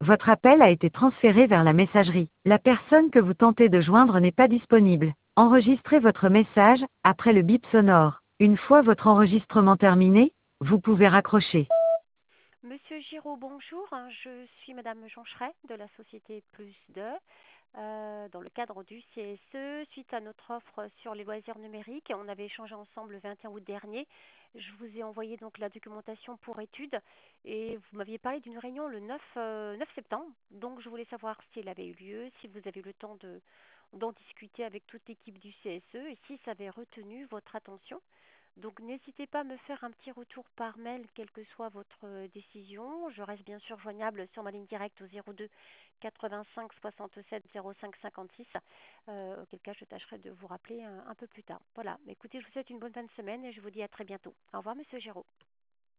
Votre appel a été transféré vers la messagerie. La personne que vous tentez de joindre n'est pas disponible. Enregistrez votre message après le bip sonore. Une fois votre enregistrement terminé, vous pouvez raccrocher. Monsieur Giraud, bonjour. Je suis Madame Joncheret de la société Plus 2 dans le cadre du CSE. Suite à notre offre sur les loisirs numériques, on avait échangé ensemble le 21 août dernier. Je vous ai envoyé donc la documentation pour étude et vous m'aviez parlé d'une réunion le 9 septembre. Donc je voulais savoir si elle avait eu lieu, si vous avez eu le temps d'en discuter avec toute l'équipe du CSE et si ça avait retenu votre attention. Donc n'hésitez pas à me faire un petit retour par mail, quelle que soit votre décision. Je reste bien sûr joignable sur ma ligne directe au 02 85 67 05 56, auquel cas je tâcherai de vous rappeler un peu plus tard. Voilà, écoutez, je vous souhaite une bonne fin de semaine et je vous dis à très bientôt. Au revoir, Monsieur Giraud.